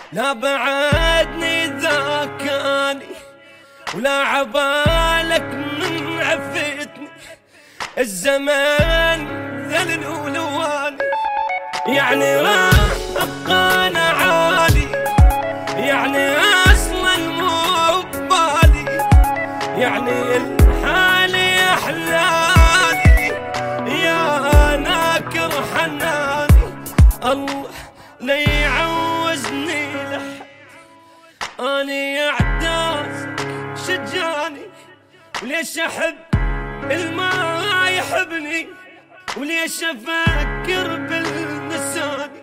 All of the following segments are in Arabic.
لا بعدني ذاكاني ولا عبالك من عفتني، الزمان ذلل ولواني، يعني راح ابقى انا عالي، يعني اصلا مو ببالي، يعني الحالي احلالي يا ناكر حناني، الله لا يعوزني لحد، اني اعدازك شجاني، وليش احب الما يحبني، وليش افكر بالنساني.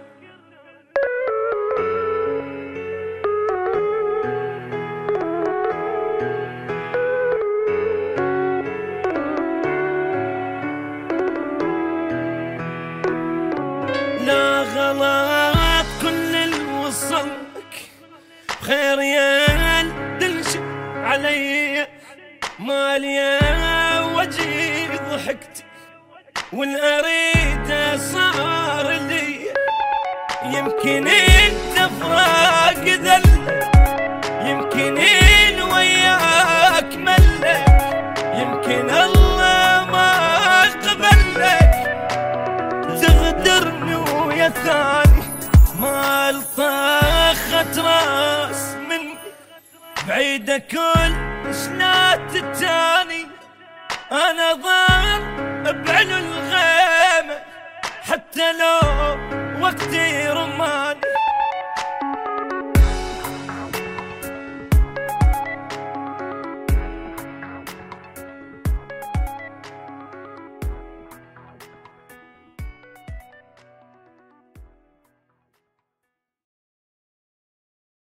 لا غلط كل اللي وصلك بخير يا دلش علي، ماليا وجهي ضحكتي والاريده صار لي، يمكن انت فراق ذل، يمكن وياك ملك، يمكن الله ما قبلك تغدرني ويا ثاني، ما الطاخت راس مني بعيدة كل شلات التاني، انا ضار بعلو الغيمة حتى لو وقتي رماني.